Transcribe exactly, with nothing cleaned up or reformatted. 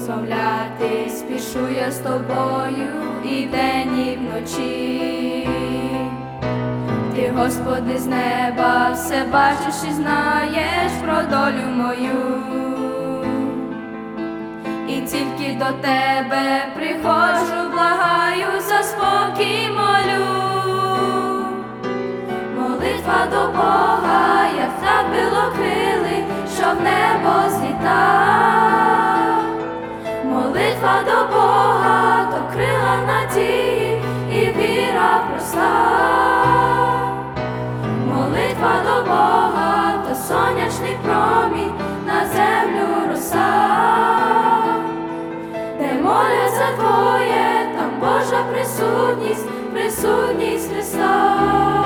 прославляти, спішу я з тобою і вдень, і вночі. Ти, Господи, з неба все бачиш і знаєш про долю мою, і тільки до тебе приходжу, благаю, за спокій молю. Молитва до Бога, як птах білокрилий, що в небо злітав. Молитва до Бога, то крила надії і віра проста. Молитва до Бога, то сонячний промінь, на землю роса. Де моляться твоє, там Божа присутність, присутність Христа.